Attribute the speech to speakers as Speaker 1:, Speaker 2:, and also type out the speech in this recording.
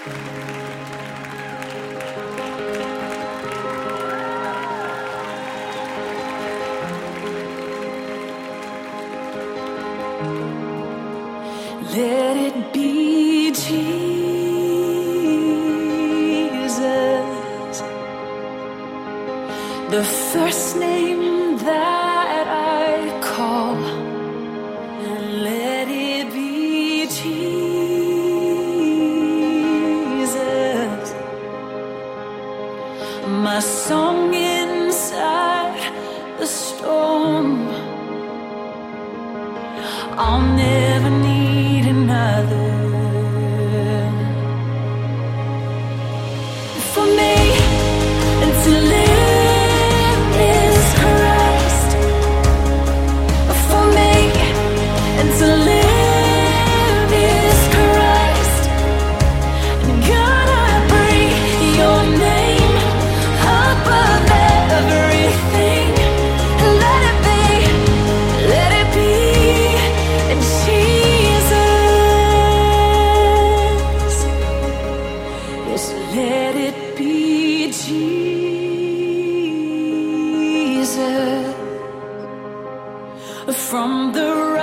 Speaker 1: Let it be Jesus, the first name that I call. And let it be Jesus, my song inside the storm. I'll never need another. For me, and to live is Christ. For me, and to live is Christ. And God, I breathe your name above everything. Let it be, let it be. Jesus, yes, let it be Jesus. From the